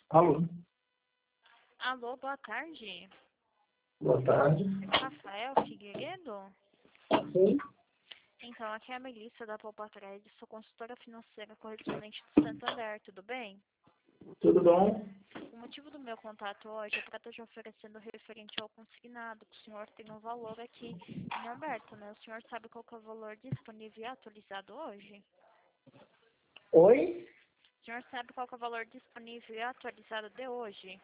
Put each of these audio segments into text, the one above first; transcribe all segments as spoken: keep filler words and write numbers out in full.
Alô, Alô, boa tarde. boa tarde. Rafael Figueiredo? Sim, Então, aqui é a Melissa da Poupatrade, sou consultora financeira correspondente do Santander, tudo bem? tudo bom? O motivo do meu contato hoje é para estar te oferecendo referente ao consignado, que o senhor tem um valor aqui em aberto, né? O senhor sabe qual que é o valor disponível e atualizado hoje? Oi? O senhor sabe qual que é o valor disponível e atualizado de hoje?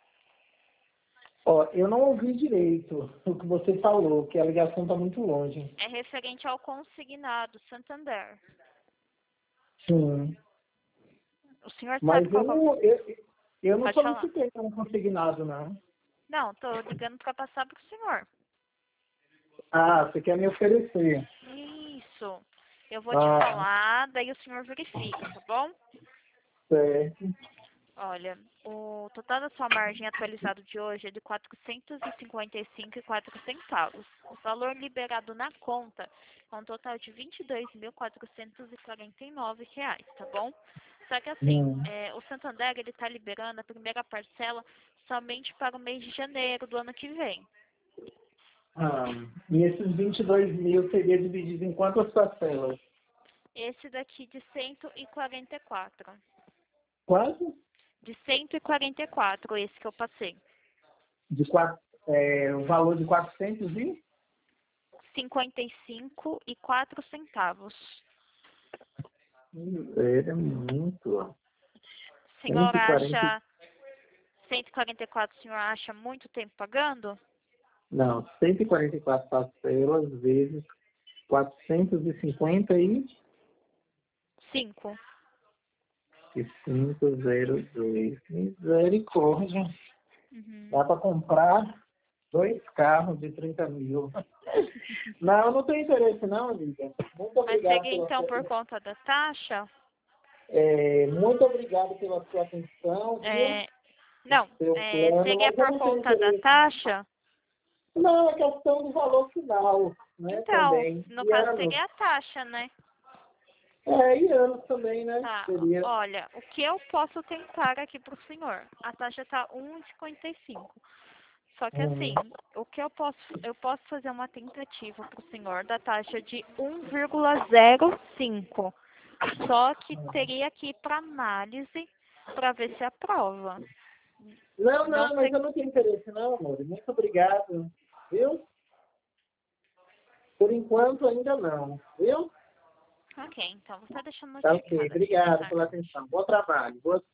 Ó, eu não ouvi direito o que você falou, que a ligação está muito longe. É referente ao consignado Santander. Sim, O senhor sabe mas eu qual que é o... não, eu, eu não Pode falar. solicitei um consignado, não. Não, tô ligando para passar para o senhor. Ah, você quer me oferecer? Isso. Eu vou te Ah, falar, daí o senhor verifica, tá bom? certo. Olha, o total da sua margem atualizado de hoje é de quatrocentos e cinquenta e cinco e quatro centavos. O valor liberado na conta é um total de vinte e dois mil quatrocentos e quarenta e nove reais, tá bom? Só que assim, Hum. é, o Santander ele está liberando a primeira parcela somente para o mês de janeiro do ano que vem. Ah, e esses vinte e dois mil seria dividido em quantas parcelas? Esse daqui de cento e quarenta e quatro. Quase? De cento e quarenta e quatro, esse que eu passei. De quatro, é, o valor de quatrocentos e? cinquenta e cinco e quatro centavos. Hum, É muito. O senhor cento e quarenta. acha cento e quarenta e quatro, o senhor acha muito tempo pagando? Não, cento e quarenta e quatro parcelas vezes quatrocentos e cinquenta e cinco. cinco zero dois. Misericórdia. Uhum. Dá para comprar dois carros de trinta mil. Não, não tem interesse não, amiga. Muito Mas obrigado seria pela então sua por atenção. conta da taxa? É, muito obrigado pela sua atenção, viu? É, não, Seu é, plano, seria mas eu por não tenho conta da interesse. taxa? Não, é questão do valor final, né, Então, também. no E caso anos. seria a taxa, né? É, e anos também, né? Tá, Seria. olha, o que eu posso tentar aqui pro senhor? A taxa tá um e cinquenta e cinco. Só que Hum, assim, o que eu posso, eu posso fazer uma tentativa para o senhor da taxa de um vírgula zero cinco. Só que teria que ir para análise para ver se aprova. Não, Não não, mas sei. eu não tenho interesse não, amor. Muito obrigado. Viu? Por enquanto ainda não. Viu? Ok, então você está deixando Tá ok. notificado aqui, boa Obrigado pela tarde. atenção. Bom trabalho. Boa